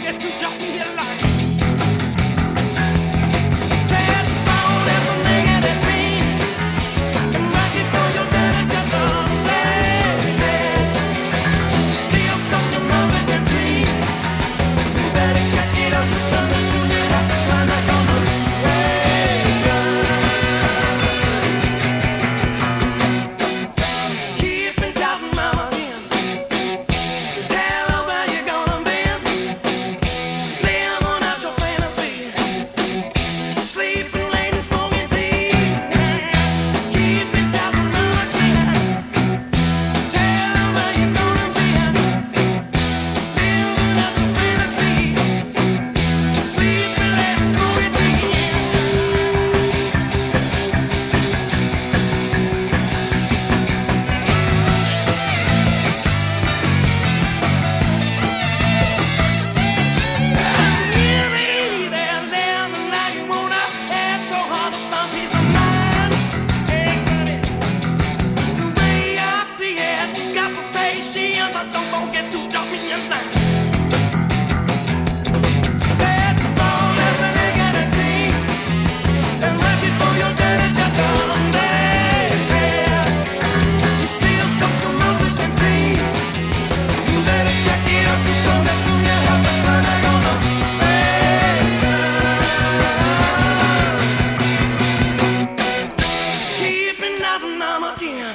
forget to drop me a line. Don't forget to drop me a line. Set the phone as an egg and a tea, and right before your daddy just gone there. You still stuck your mouth with your tea. You better check it out, cause soon you have to find out on the keeping out the number again.